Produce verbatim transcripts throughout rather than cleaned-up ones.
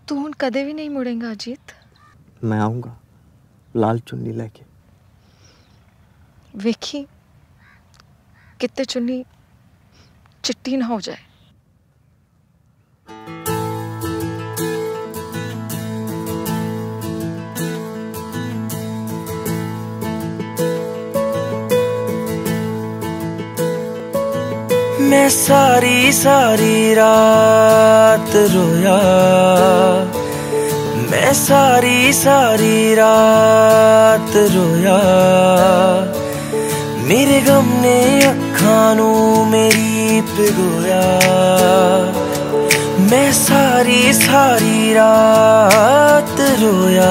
तू हुण कदे भी नहीं मुड़ेगा अजीत। मैं आऊंगा लाल चुन्नी लेके। वेखी कितने चुन्नी चिट्टी ना हो जाए। मैं सारी सारी रात रोया, मैं सारी सारी रात रोया, मेरे गम ने अखां नू मेरी भिगोया। मैं सारी सारी रात रोया।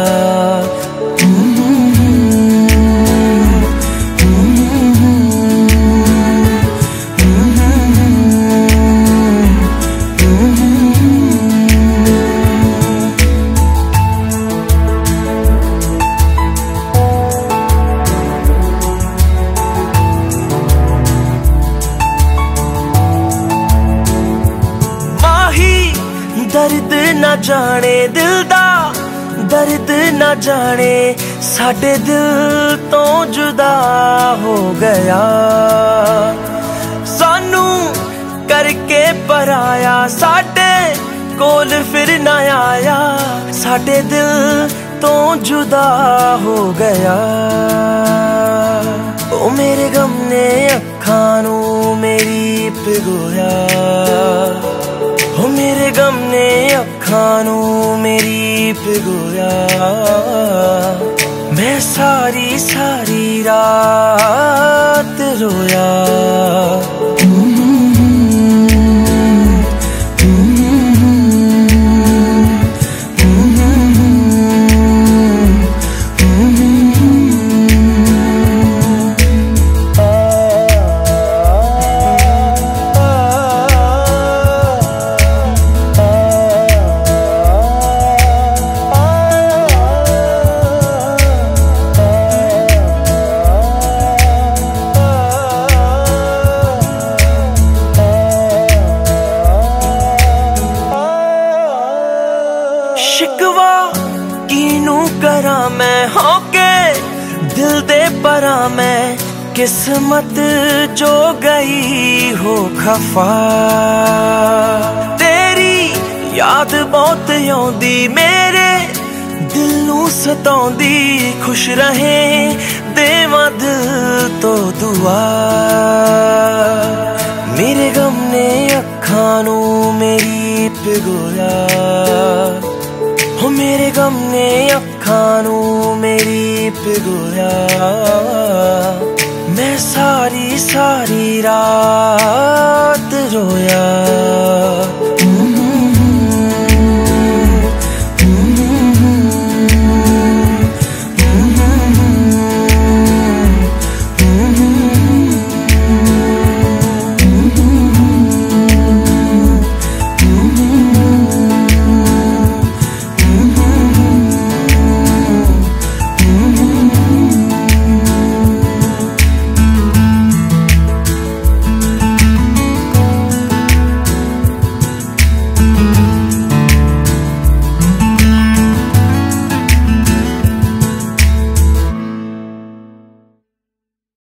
दर्द न जाने दिल दा, दर्द न जाने साडे दिल तो जुदा हो गया। सानू करके पराया, साडे कोल फिर न आया, साडे दिल तो जुदा हो गया। ओ मेरे गम ने अखां नू मेरी भिगोया, हो मेरे गम ने अखां नू मेरी भिगोया। मैं सारी सारी रात रोया। शिकवा कीनू करा मैं होके दिल दे परा, मैं किस्मत जो गई हो खफा। तेरी याद बहुत आउंदी मेरे दिल नू सताउंदी, खुश रहे देवां दिल तो दुआ। मेरे गम ने अखां नू मेरी भिगोया, हो मेरे गम ने अखां नू मेरी भिगोया। मैं सारी सारी रात रोया।